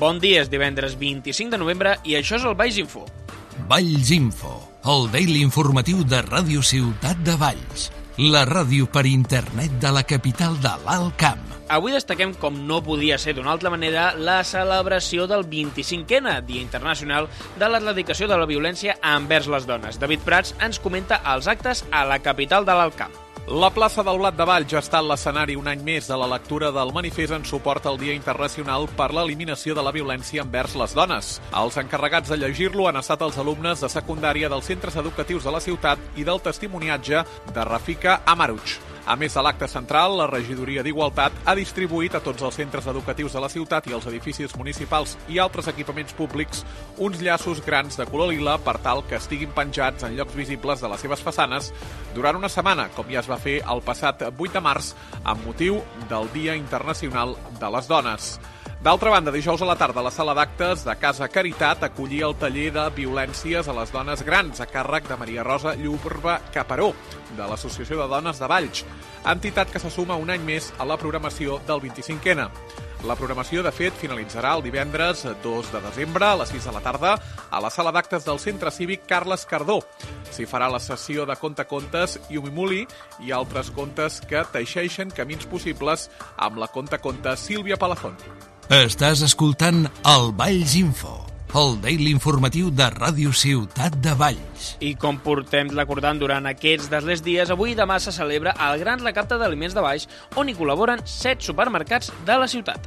Bon dia, és divendres 25 de novembre i això és el Valls Info. Valls Info, el daily informatiu de Ràdio Ciutat de Valls, la ràdio per internet de la capital de l'Alt Camp. Avui destaquem, com no podia ser d'una altra manera, la celebració del 25è Dia Internacional de l'Erradicació de la Violència envers les dones. David Prats ens comenta els actes a la capital de l'Alt Camp. La plaça del Blat de Valls ha estat l'escenari un any més de la lectura del manifest en suport al Dia Internacional per l'Eliminació de la Violència envers les dones. Els encarregats de llegir-lo han estat els alumnes de secundària dels centres educatius de la ciutat i del testimoniatge de Rafika Amaruch. A més de l'acte central, la regidoria d'Igualtat ha distribuït a tots els centres educatius de la ciutat i els edificis municipals i altres equipaments públics uns llaços grans de color lila per tal que estiguin penjats en llocs visibles de les seves façanes durant una setmana, com ja es va fer el passat 8 de març amb motiu del Dia Internacional de les Dones. D'altra banda, dijous a la tarda, la sala d'actes de Casa Caritat acollia el taller de violències a les dones grans a càrrec de Maria Rosa Llurba Caparó, de l'Associació de Dones de Valls, entitat que se suma un any més a la programació del 25è. La programació, de fet, finalitzarà el divendres 2 de desembre a les 6 de la tarda a la sala d'actes del Centre Cívic Carles Cardó. S'hi farà la sessió de contacontes i Umimuli i altres contes que teixeixen camins possibles amb la contaconte Sílvia Palafón. Estàs escoltant el Valls Info, el daily informatiu de Ràdio Ciutat de Valls. I com portem recordant durant aquests darrers dies, avui i demà se celebra el gran recapte d'aliments de Valls, on hi col·laboren 7 supermercats de la ciutat.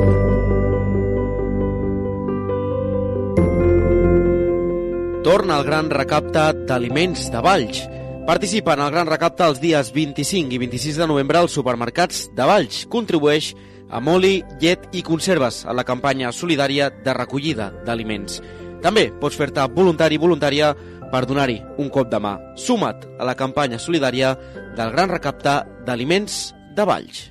Torna el gran recapte d'aliments de Valls. Participa en el gran recapte els dies 25 i 26 de novembre als supermercats de Valls. Contribueix amb oli, llet i conserves a la campanya solidària de recollida d'aliments. També pots fer-te voluntari i voluntària per donar-hi un cop de mà. Suma't a la campanya solidària del gran recapte d'aliments de Valls.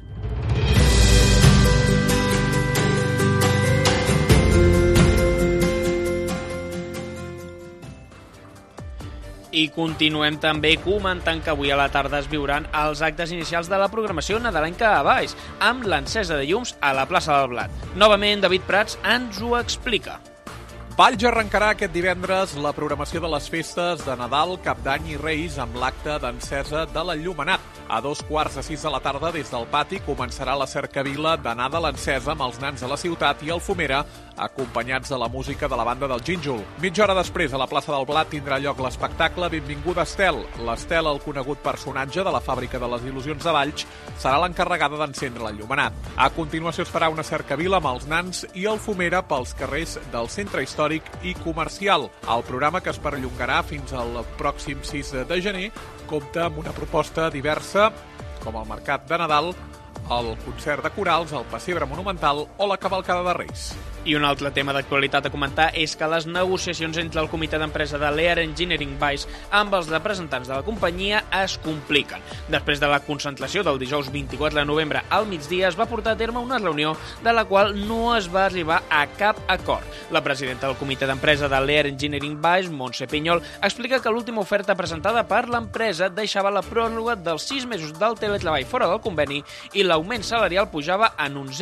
I continuem també comentant que avui a la tarda es viuran els actes inicials de la programació nadalenca a Valls, amb l'encesa de llums a la plaça del Blat. Novament, David Prats ens ho explica. Valls arrencarà aquest divendres la programació de les festes de Nadal, Cap d'Any i Reis amb l'acte d'encesa de l'enllumenat. A 2:45 de la tarda, des del pati, començarà la cercavila d'anada a l'encesa amb els nans de la ciutat i el Fumera, acompanyats de la música de la banda del Gínjol. Mitja hora després, a la plaça del Blat, tindrà lloc l'espectacle Benvinguda Estel. L'Estel, el conegut personatge de la fàbrica de les il·lusions de Valls, serà l'encarregada d'encendre l'enllumenat. A continuació es farà una cercavila amb els nans i el Fumera pels carrers del centre històric i comercial. El programa, que es perllongarà fins al pròxim 6 de gener, compta amb una proposta diversa, com el Mercat de Nadal, el concert de corals, el pessebre monumental o la cavalcada de Reis. I un altre tema d'actualitat a comentar és que les negociacions entre el comitè d'empresa de l'Ear Engineering Valls amb els representants de la companyia es compliquen. Després de la concentració del dijous 24 de novembre al migdia es va portar a terme una reunió de la qual no es va arribar a cap acord. La presidenta del comitè d'empresa de l'Ear Engineering Valls, Montse Pinyol, explica que l'última oferta presentada per l'empresa deixava la pròrroga dels 6 mesos del teletreball fora del conveni i l'augment salarial pujava en un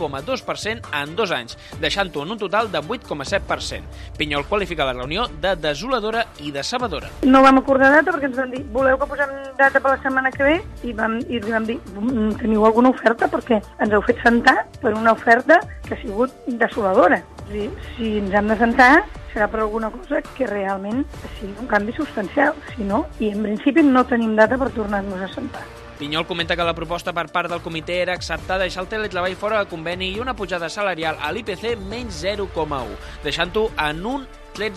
0,2% en 2 anys, deixant-ho en un total de 8,7%. Pinyol qualifica la reunió de desoladora i decebedora. No vam acordar data perquè ens van dir voleu que posem data per la setmana que ve i li vam dir teniu alguna oferta perquè ens heu fet sentar per una oferta que ha sigut desoladora. Si ens hem de sentar serà per alguna cosa que realment sigui un canvi substancial, si no, i en principi no tenim data per tornar-nos a sentar. Pinyol comenta que la proposta per part del comitè era acceptar deixar el teletreball fora de conveni i una pujada salarial a l'IPC menys 0,1, deixant-ho en un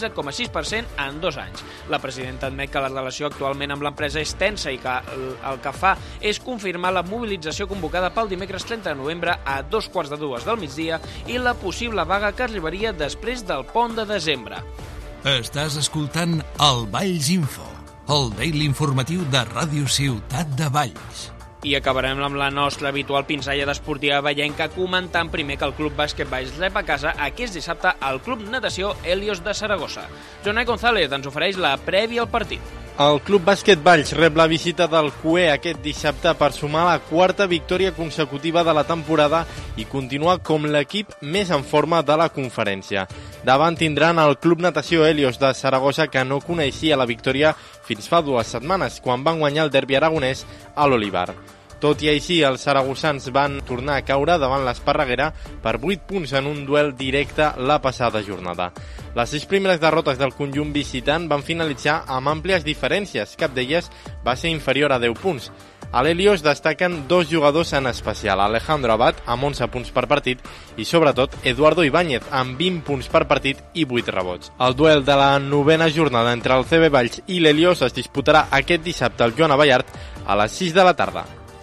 13,6% en 2 anys. La presidenta admet que la relació actualment amb l'empresa és tensa i que el que fa és confirmar la mobilització convocada pel dimecres 30 de novembre a 2:15 del migdia i la possible vaga que arribaria després del pont de desembre. Estàs escoltant el Valls Info, el daily informatiu de Ràdio Ciutat de Valls. I acabarem amb la nostra habitual pinzellada esportiva vallenca comentant primer que el Club Bàsquet Valls rep a casa aquest dissabte al Club Natació Helios de Saragossa. Jonai González ens ofereix la prèvia al partit. El Club Bàsquet Valls rep la visita del CUE aquest dissabte per sumar la quarta victòria consecutiva de la temporada i continuar com l'equip més en forma de la conferència. Davant tindran el Club Natació Helios de Saragossa, que no coneixia la victòria fins fa 2 setmanes, quan van guanyar el derbi aragonès a l'Olivar. Tot i així, els saragossans van tornar a caure davant l'Esparreguera per 8 punts en un duel directe la passada jornada. Les 6 primeres derrotes del conjunt visitant van finalitzar amb àmplies diferències, cap d'elles va ser inferior a 10 punts. A l'Helios destaquen 2 jugadors en especial, Alejandro Abad amb 11 punts per partit i sobretot Eduardo Ibáñez amb 20 punts per partit i 8 rebots. El duel de la 9a jornada entre el CB Valls i l'Helios es disputarà aquest dissabte al Joan Abellart a les 6 de la tarda.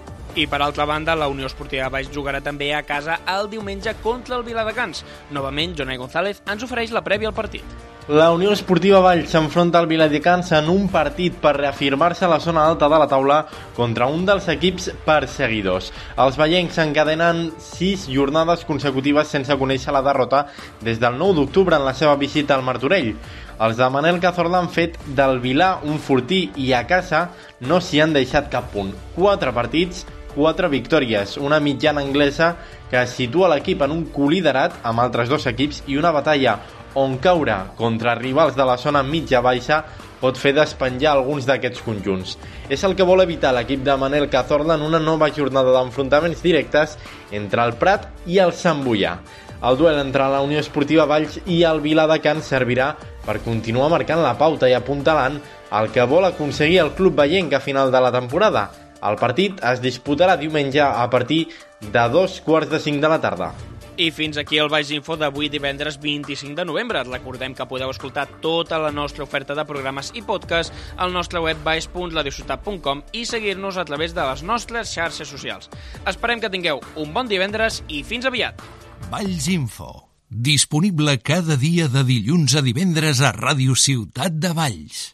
I per altra banda, la Unió Esportiva Valls jugarà també a casa el diumenge contra el Viladecans. Novament, Jonai González ens ofereix la prèvia al partit. La Unió Esportiva Valls s'enfronta al Viladecans en un partit per reafirmar-se a la zona alta de la taula contra un dels equips perseguidors. Els vallencs encadenen 6 jornades consecutives sense conèixer la derrota des del 9 d'octubre en la seva visita al Martorell. Els de Manel Cazorla han fet del Vilà un fortí i a casa no s'hi han deixat cap punt. 4 partits, 4 victòries, una mitjana anglesa que situa l'equip en un coliderat amb altres 2 equips i una batalla on caure contra rivals de la zona mitja-baixa pot fer despenjar alguns d'aquests conjunts. És el que vol evitar l'equip de Manel Cazorla en una nova jornada d'enfrontaments directes entre el Prat i el Sant Boià. El duel entre la Unió Esportiva Valls i el Viladecans servirà per continuar marcant la pauta i apuntalant el que vol aconseguir el club vallenc a final de la temporada. El partit es disputarà diumenge a partir de 2:45 de la tarda. I fins aquí el Valls Info d'avui divendres 25 de novembre. Recordem que podeu escoltar tota la nostra oferta de programes i podcast al nostre web valls.ladiosutat.com i seguir-nos a través de les nostres xarxes socials. Esperem que tingueu un bon divendres i fins aviat. Valls Info, disponible cada dia de dilluns a divendres a Ràdio Ciutat de Valls.